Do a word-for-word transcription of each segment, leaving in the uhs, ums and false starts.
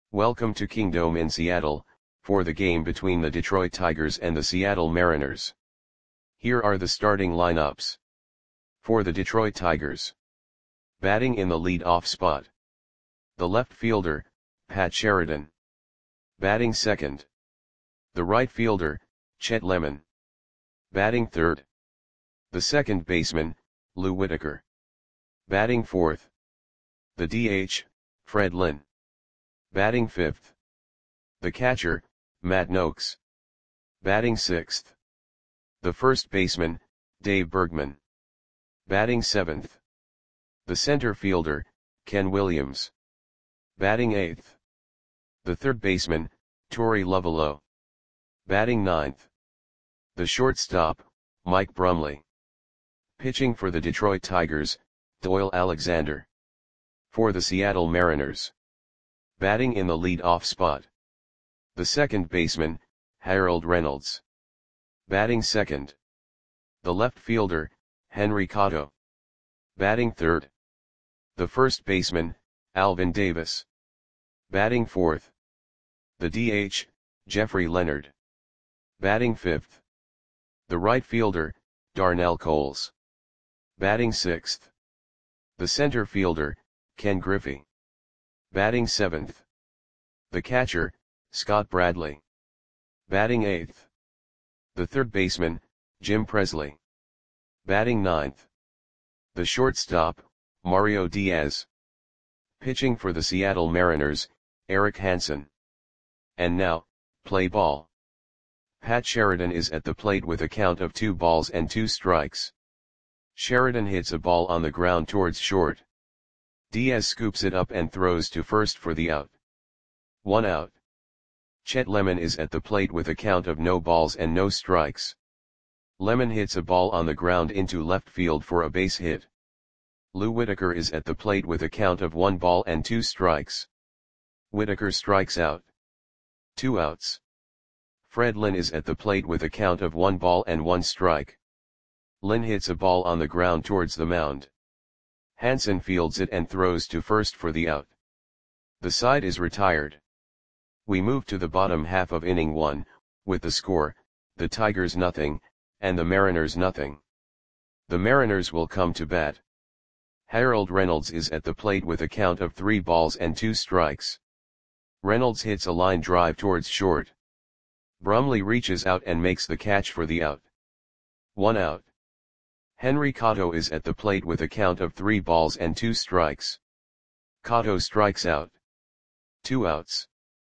Welcome to Kingdome in Seattle, for the game between the Detroit Tigers and the Seattle Mariners. Here are the starting lineups. For the Detroit Tigers. Batting in the lead-off spot. The left fielder, Pat Sheridan. Batting second. The right fielder, Chet Lemon. Batting third. The second baseman, Lou Whitaker. Batting fourth. The D H, Fred Lynn. Batting fifth. The catcher, Matt Nokes. Batting sixth. The first baseman, Dave Bergman. Batting seventh. The center fielder, Ken Williams. Batting eighth. The third baseman, Torey Lovullo. Batting ninth. The shortstop, Mike Brumley. Pitching for the Detroit Tigers, Doyle Alexander. For the Seattle Mariners. Batting in the lead-off spot. The second baseman, Harold Reynolds. Batting second. The left fielder, Henry Cotto. Batting third. The first baseman, Alvin Davis. Batting fourth. The D H, Jeffrey Leonard. Batting fifth. The right fielder, Darnell Coles. Batting sixth. The center fielder, Ken Griffey. Batting seventh. The catcher, Scott Bradley. Batting eighth. The third baseman, Jim Presley. Batting ninth. The shortstop, Mario Diaz. Pitching for the Seattle Mariners, Eric Hansen. And now, play ball. Pat Sheridan is at the plate with a count of two balls and two strikes. Sheridan hits a ball on the ground towards short. Diaz scoops it up and throws to first for the out. One out. Chet Lemon is at the plate with a count of no balls and no strikes. Lemon hits a ball on the ground into left field for a base hit. Lou Whitaker is at the plate with a count of one ball and two strikes. Whitaker strikes out. Two outs. Fred Lynn is at the plate with a count of one ball and one strike. Lynn hits a ball on the ground towards the mound. Hansen fields it and throws to first for the out. The side is retired. We move to the bottom half of inning one, with the score, the Tigers nothing, and the Mariners nothing. The Mariners will come to bat. Harold Reynolds is at the plate with a count of three balls and two strikes. Reynolds hits a line drive towards short. Brumley reaches out and makes the catch for the out. One out. Henry Cotto is at the plate with a count of three balls and two strikes. Cotto strikes out. Two outs.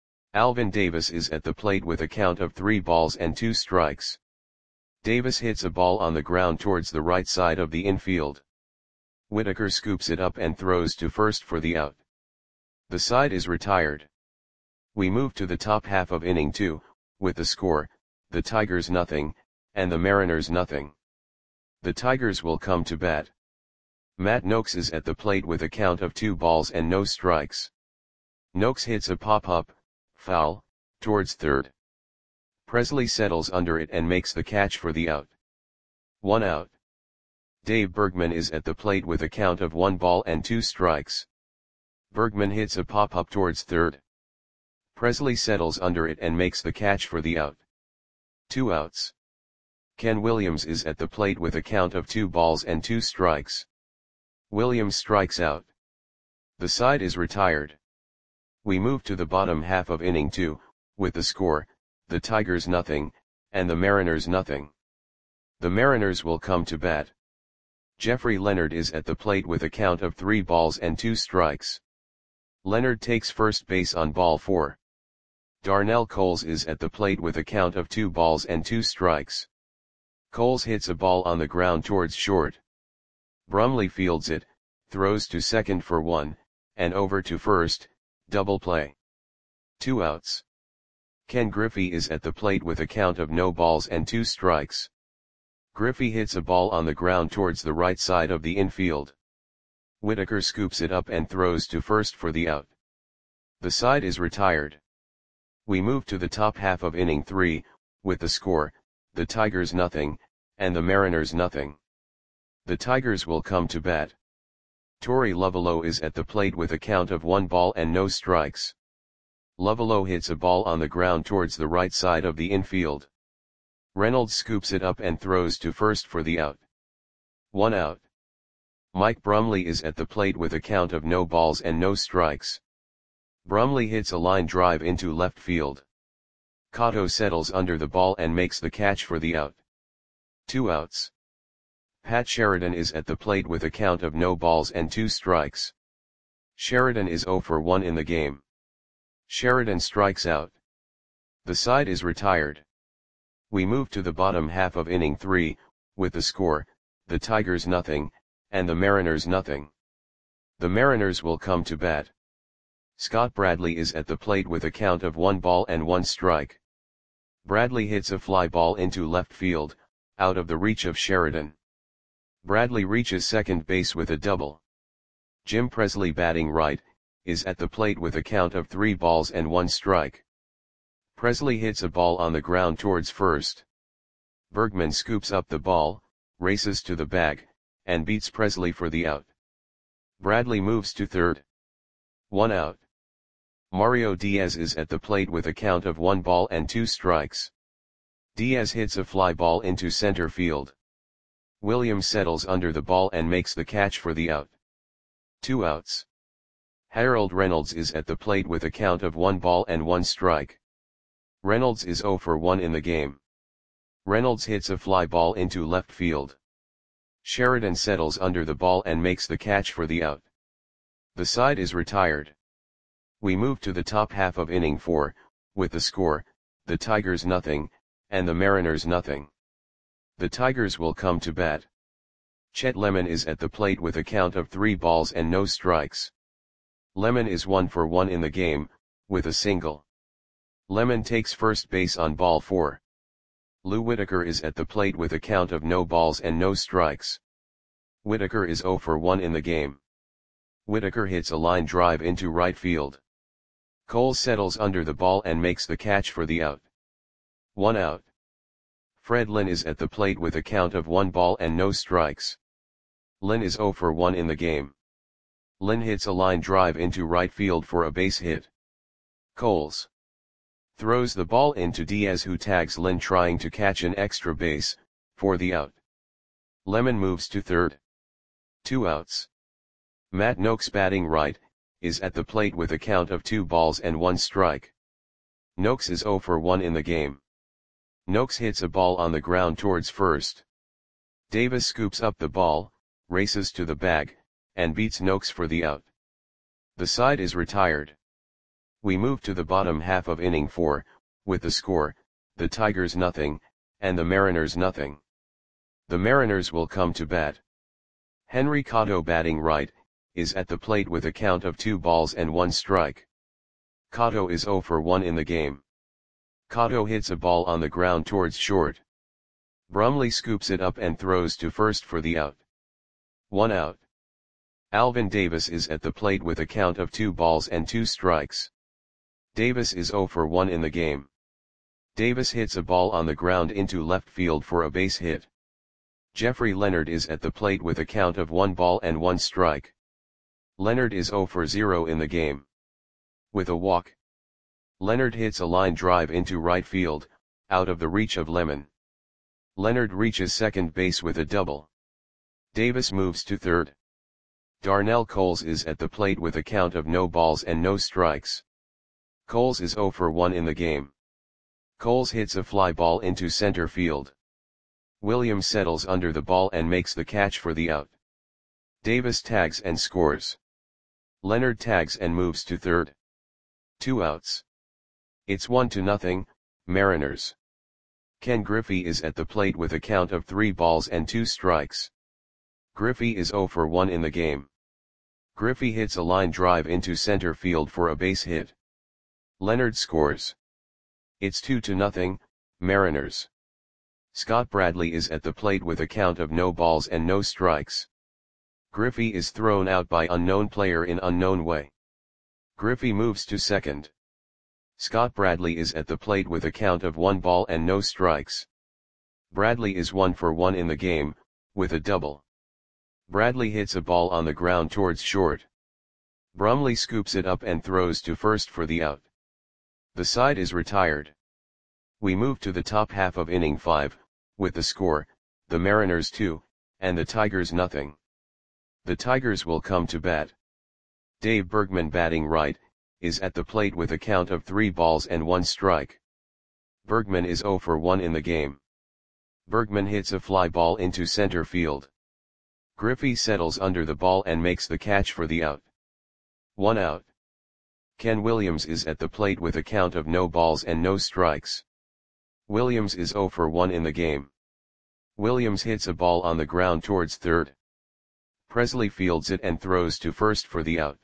Alvin Davis is at the plate with a count of three balls and two strikes. Davis hits a ball on the ground towards the right side of the infield. Whitaker scoops it up and throws to first for the out. The side is retired. We move to the top half of inning two, with the score, the Tigers nothing, and the Mariners nothing. The Tigers will come to bat. Matt Nokes is at the plate with a count of two balls and no strikes. Nokes hits a pop-up, foul, towards third. Presley settles under it and makes the catch for the out. One out. Dave Bergman is at the plate with a count of one ball and two strikes. Bergman hits a pop-up towards third. Presley settles under it and makes the catch for the out. Two outs. Ken Williams is at the plate with a count of two balls and two strikes. Williams strikes out. The side is retired. We move to the bottom half of inning two, with the score, the Tigers nothing, and the Mariners nothing. The Mariners will come to bat. Jeffrey Leonard is at the plate with a count of three balls and two strikes. Leonard takes first base on ball four. Darnell Coles is at the plate with a count of two balls and two strikes. Coles hits a ball on the ground towards short. Brumley fields it, throws to second for one, and over to first, double play. Two outs. Ken Griffey is at the plate with a count of no balls and two strikes. Griffey hits a ball on the ground towards the right side of the infield. Whitaker scoops it up and throws to first for the out. The side is retired. We move to the top half of inning three, with the score, the Tigers nothing, and the Mariners nothing. The Tigers will come to bat. Torey Lovullo is at the plate with a count of one ball and no strikes. Lovelo hits a ball on the ground towards the right side of the infield. Reynolds scoops it up and throws to first for the out. One out. Mike Brumley is at the plate with a count of no balls and no strikes. Brumley hits a line drive into left field. Cotto settles under the ball and makes the catch for the out. Two outs. Pat Sheridan is at the plate with a count of no balls and two strikes. Sheridan is zero for one in the game. Sheridan strikes out. The side is retired. We move to the bottom half of inning three, with the score, the Tigers nothing, and the Mariners nothing. The Mariners will come to bat. Scott Bradley is at the plate with a count of one ball and one strike. Bradley hits a fly ball into left field, out of the reach of Sheridan. Bradley reaches second base with a double. Jim Presley, batting right, is at the plate with a count of three balls and one strike. Presley hits a ball on the ground towards first. Bergman scoops up the ball, races to the bag, and beats Presley for the out. Bradley moves to third. One out. Mario Diaz is at the plate with a count of one ball and two strikes. Diaz hits a fly ball into center field. Williams settles under the ball and makes the catch for the out. Two outs. Harold Reynolds is at the plate with a count of one ball and one strike. Reynolds is zero for one in the game. Reynolds hits a fly ball into left field. Sheridan settles under the ball and makes the catch for the out. The side is retired. We move to the top half of inning four, with the score, the Tigers nothing, and the Mariners nothing. The Tigers will come to bat. Chet Lemon is at the plate with a count of three balls and no strikes. Lemon is one for one in the game, with a single. Lemon takes first base on ball four. Lou Whitaker is at the plate with a count of no balls and no strikes. Whitaker is zero for one in the game. Whitaker hits a line drive into right field. Cole settles under the ball and makes the catch for the out. One out. Fred Lynn is at the plate with a count of one ball and no strikes. Lynn is zero for one in the game. Lynn hits a line drive into right field for a base hit. Coles throws the ball into Diaz, who tags Lynn trying to catch an extra base, for the out. Lemon moves to third. Two outs. Matt Noakes, batting right, is at the plate with a count of two balls and one strike. Noakes is zero for one in the game. Noakes hits a ball on the ground towards first. Davis scoops up the ball, races to the bag, and beats Noakes for the out. The side is retired. We move to the bottom half of inning four, with the score, the Tigers nothing, and the Mariners nothing. The Mariners will come to bat. Henry Cotto, batting right, is at the plate with a count of two balls and one strike. Cotto is zero for one in the game. Cotto hits a ball on the ground towards short. Brumley scoops it up and throws to first for the out. One out. Alvin Davis is at the plate with a count of two balls and two strikes. Davis is zero for one in the game. Davis hits a ball on the ground into left field for a base hit. Jeffrey Leonard is at the plate with a count of one ball and one strike. Leonard is zero for zero in the game. With a walk, Leonard hits a line drive into right field, out of the reach of Lemon. Leonard reaches second base with a double. Davis moves to third. Darnell Coles is at the plate with a count of no balls and no strikes. Coles is zero for one in the game. Coles hits a fly ball into center field. Williams settles under the ball and makes the catch for the out. Davis tags and scores. Leonard tags and moves to third. Two outs. It's one to nothing, Mariners. Ken Griffey is at the plate with a count of three balls and two strikes. Griffey is zero for one in the game. Griffey hits a line drive into center field for a base hit. Leonard scores. It's two to nothing, Mariners. Scott Bradley is at the plate with a count of no balls and no strikes. Griffey is thrown out by unknown player in unknown way. Griffey moves to second. Scott Bradley is at the plate with a count of one ball and no strikes. Bradley is one for one in the game, with a double. Bradley hits a ball on the ground towards short. Brumley scoops it up and throws to first for the out. The side is retired. We move to the top half of inning five, with the score, the Mariners two, and the Tigers nothing. The Tigers will come to bat. Dave Bergman, batting right, is at the plate with a count of three balls and one strike. Bergman is oh for one in the game. Bergman hits a fly ball into center field. Griffey settles under the ball and makes the catch for the out. One out. Ken Williams is at the plate with a count of no balls and no strikes. Williams is oh for one in the game. Williams hits a ball on the ground towards third. Presley fields it and throws to first for the out.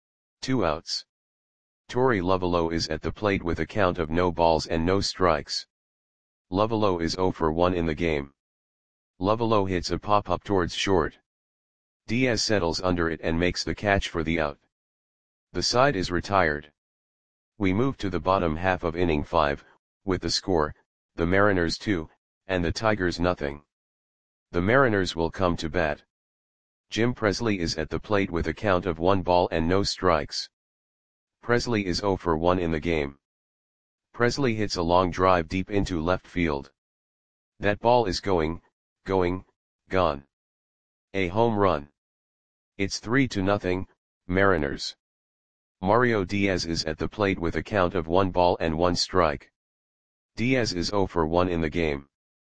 Two outs. Torey Lovullo is at the plate with a count of no balls and no strikes. Lovullo is oh for one in the game. Lovullo hits a pop-up towards short. Diaz settles under it and makes the catch for the out. The side is retired. We move to the bottom half of inning five, with the score, the Mariners two, and the Tigers nothing. The Mariners will come to bat. Jim Presley is at the plate with a count of one ball and no strikes. Presley is oh for one in the game. Presley hits a long drive deep into left field. That ball is going, going, gone. A home run. It's three to nothing, Mariners. Mario Diaz is at the plate with a count of one ball and one strike. Diaz is oh for one in the game.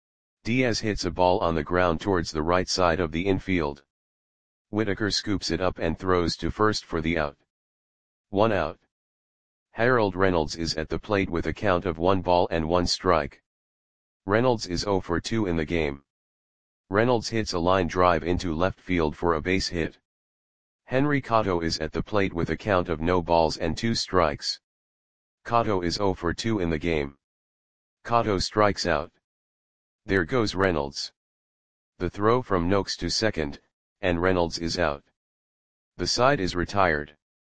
Diaz hits a ball on the ground towards the right side of the infield. Whitaker scoops it up and throws to first for the out. One out. Harold Reynolds is at the plate with a count of one ball and one strike. Reynolds is oh for two in the game. Reynolds hits a line drive into left field for a base hit. Henry Cotto is at the plate with a count of no balls and two strikes. Cotto is oh for two in the game. Cotto strikes out. There goes Reynolds. The throw from Noakes to second, and Reynolds is out. The side is retired.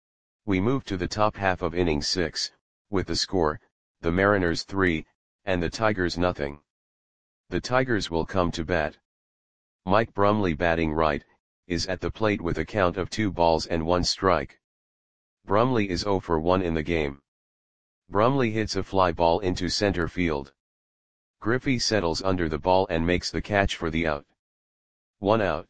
We move to the top half of inning six, with the score, the Mariners three, and the Tigers nothing. The Tigers will come to bat. Mike Brumley, batting right, is at the plate with a count of two balls and one strike. Brumley is oh for one in the game. Brumley hits a fly ball into center field. Griffey settles under the ball and makes the catch for the out. One out.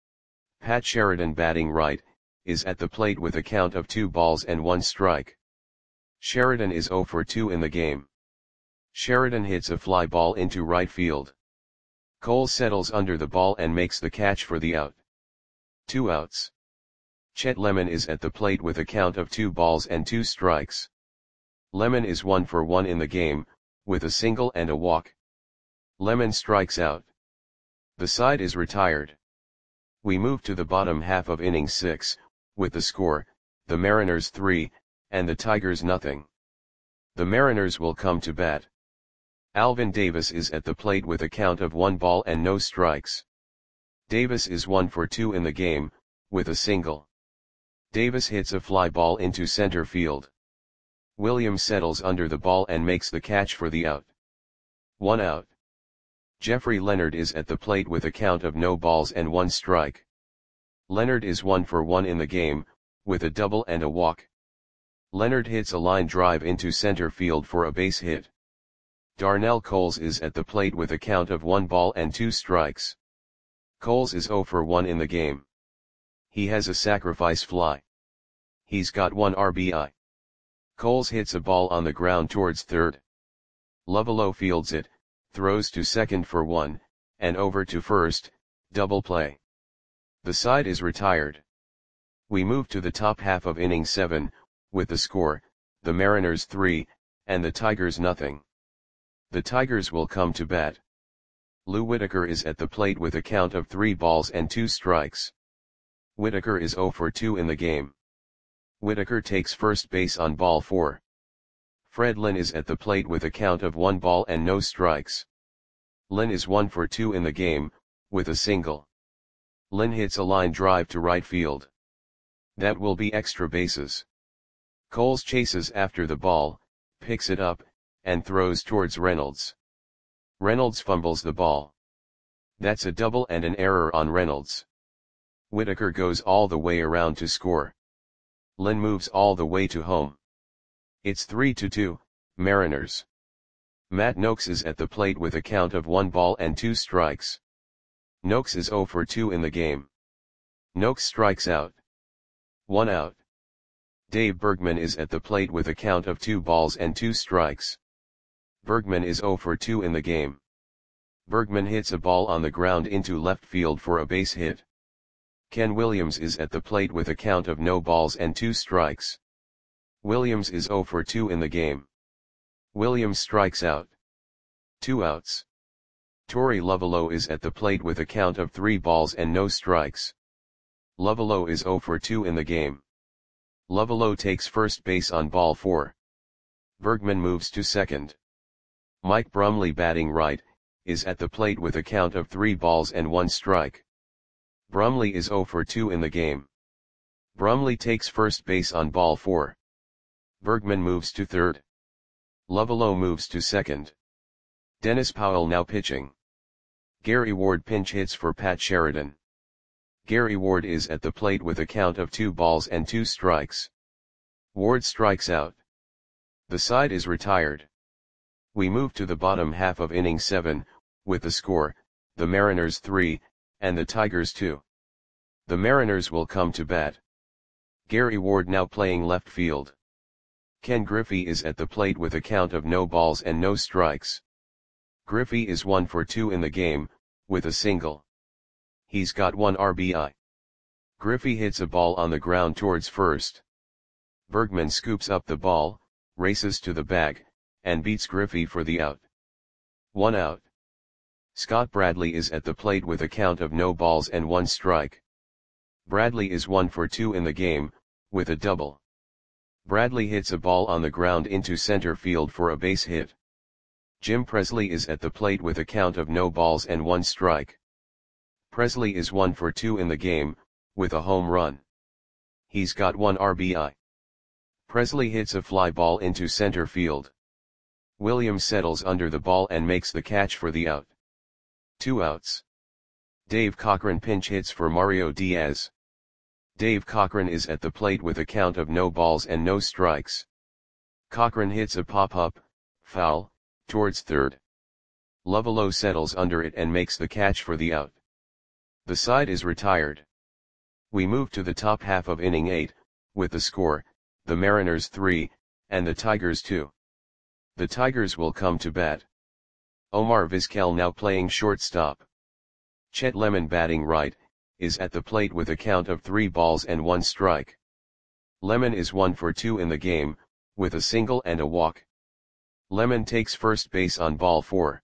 Pat Sheridan, batting right, is at the plate with a count of two balls and one strike. Sheridan is oh for two in the game. Sheridan hits a fly ball into right field. Cole settles under the ball and makes the catch for the out. Two outs. Chet Lemon is at the plate with a count of two balls and two strikes. Lemon is one for one in the game, with a single and a walk. Lemon strikes out. The side is retired. We move to the bottom half of inning six, with the score, the Mariners three, and the Tigers nothing. The Mariners will come to bat. Alvin Davis is at the plate with a count of one ball and no strikes. Davis is one for two in the game, with a single. Davis hits a fly ball into center field. Williams settles under the ball and makes the catch for the out. One out. Jeffrey Leonard is at the plate with a count of no balls and one strike. Leonard is one for one in the game, with a double and a walk. Leonard hits a line drive into center field for a base hit. Darnell Coles is at the plate with a count of one ball and two strikes. Coles is oh for one in the game. He has a sacrifice fly. He's got one R B I. Coles hits a ball on the ground towards third. Lovullo fields it, throws to second for one, and over to first, double play. The side is retired. We move to the top half of inning seven, with the score, the Mariners three, and the Tigers nothing. The Tigers will come to bat. Lou Whitaker is at the plate with a count of three balls and two strikes. Whitaker is oh for two in the game. Whitaker takes first base on ball four. Fred Lynn is at the plate with a count of one ball and no strikes. Lynn is one for two in the game, with a single. Lynn hits a line drive to right field. That will be extra bases. Coles chases after the ball, picks it up, and throws towards Reynolds. Reynolds fumbles the ball. That's a double and an error on Reynolds. Whitaker goes all the way around to score. Lynn moves all the way to home. It's three to two, Mariners. Matt Noakes is at the plate with a count of one ball and two strikes. Noakes is zero for two in the game. Noakes strikes out. One out. Dave Bergman is at the plate with a count of two balls and two strikes. Bergman is zero for two in the game. Bergman hits a ball on the ground into left field for a base hit. Ken Williams is at the plate with a count of no balls and two strikes. Williams is zero for two in the game. Williams strikes out. Two outs. Torey Lovullo is at the plate with a count of three balls and no strikes. Lovullo is zero for two in the game. Lovullo takes first base on ball four. Bergman moves to second. Mike Brumley, batting right, is at the plate with a count of three balls and one strike. Brumley is zero for two in the game. Brumley takes first base on ball four. Bergman moves to third. Lovullo moves to second. Dennis Powell now pitching. Gary Ward pinch hits for Pat Sheridan. Gary Ward is at the plate with a count of two balls and two strikes. Ward strikes out. The side is retired. We move to the bottom half of inning seven, with the score, the Mariners three, and the Tigers two. The Mariners will come to bat. Gary Ward now playing left field. Ken Griffey is at the plate with a count of no balls and no strikes. Griffey is one for two in the game, with a single. He's got one R B I. Griffey hits a ball on the ground towards first. Bergman scoops up the ball, races to the bag, and beats Griffey for the out. One out. Scott Bradley is at the plate with a count of no balls and one strike. Bradley is one for two in the game, with a double. Bradley hits a ball on the ground into center field for a base hit. Jim Presley is at the plate with a count of no balls and one strike. Presley is one for two in the game, with a home run. He's got one R B I. Presley hits a fly ball into center field. Williams settles under the ball and makes the catch for the out. Two outs. Dave Cochran pinch hits for Mario Diaz. Dave Cochran is at the plate with a count of no balls and no strikes. Cochran hits a pop-up, foul, towards third. Lovullo settles under it and makes the catch for the out. The side is retired. We move to the top half of inning eight, with the score, the Mariners three, and the Tigers two. The Tigers will come to bat. Omar Vizquel now playing shortstop. Chet Lemon, batting right, is at the plate with a count of three balls and one strike. Lemon is one for two in the game, with a single and a walk. Lemon takes first base on ball four.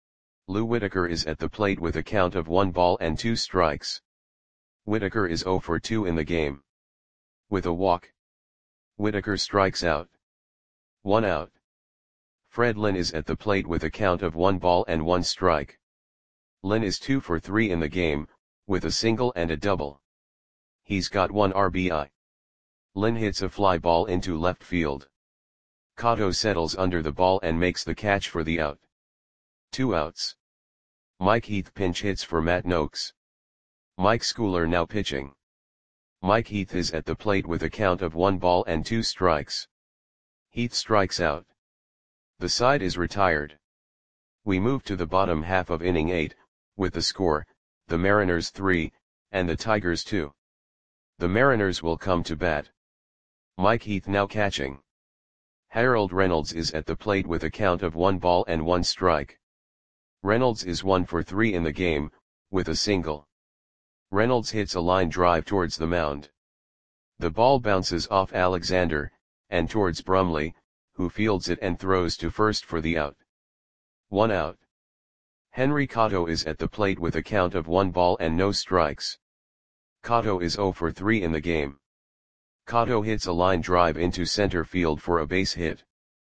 Lou Whitaker is at the plate with a count of one ball and two strikes. Whitaker is zero for two in the game. With a walk. Whitaker strikes out. One out. Fred Lynn is at the plate with a count of one ball and one strike. Lynn is two for three in the game, with a single and a double. He's got one R B I. Lynn hits a fly ball into left field. Cotto settles under the ball and makes the catch for the out. Two outs. Mike Heath pinch hits for Matt Noakes. Mike Schooler now pitching. Mike Heath is at the plate with a count of one ball and two strikes. Heath strikes out. The side is retired. We move to the bottom half of inning eight, with the score, the Mariners three, and the Tigers two. The Mariners will come to bat. Mike Heath now catching. Harold Reynolds is at the plate with a count of one ball and one strike. Reynolds is one for three in the game, with a single. Reynolds hits a line drive towards the mound. The ball bounces off Alexander, and towards Brumley, who fields it and throws to first for the out. One out. Henry Cotto is at the plate with a count of one ball and no strikes. Cotto is zero for three in the game. Cotto hits a line drive into center field for a base hit.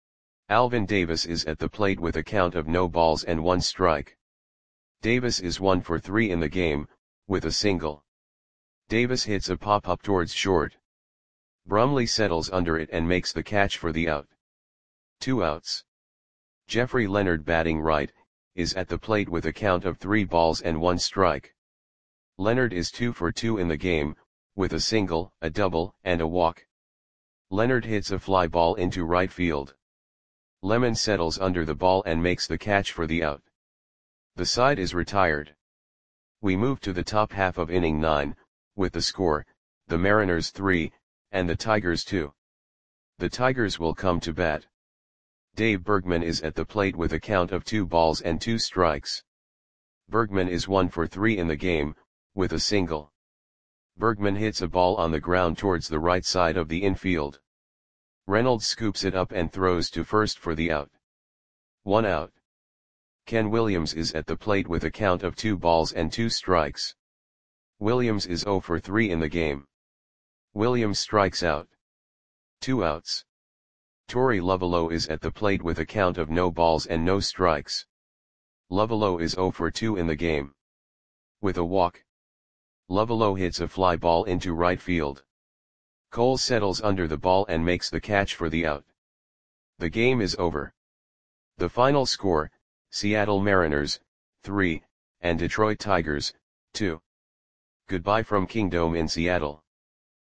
Alvin Davis is at the plate with a count of no balls and one strike. Davis is one for three in the game, with a single. Davis hits a pop-up towards short. Brumley settles under it and makes the catch for the out. Two outs. Jeffrey Leonard, batting right, is at the plate with a count of three balls and one strike. Leonard is two for two in the game, with a single, a double, and a walk. Leonard hits a fly ball into right field. Lemon settles under the ball and makes the catch for the out. The side is retired. We move to the top half of inning nine, with the score, the Mariners three, and the Tigers two. The Tigers will come to bat. Dave Bergman is at the plate with a count of two balls and two strikes. Bergman is one for three in the game, with a single. Bergman hits a ball on the ground towards the right side of the infield. Reynolds scoops it up and throws to first for the out. One out. Ken Williams is at the plate with a count of two balls and two strikes. Williams is zero for three in the game. Williams strikes out. Two outs. Torey Lovullo is at the plate with a count of no balls and no strikes. Lovullo is zero for two in the game. With a walk. Lovullo hits a fly ball into right field. Cole settles under the ball and makes the catch for the out. The game is over. The final score, Seattle Mariners, three, and Detroit Tigers, two. Goodbye from Kingdome in Seattle.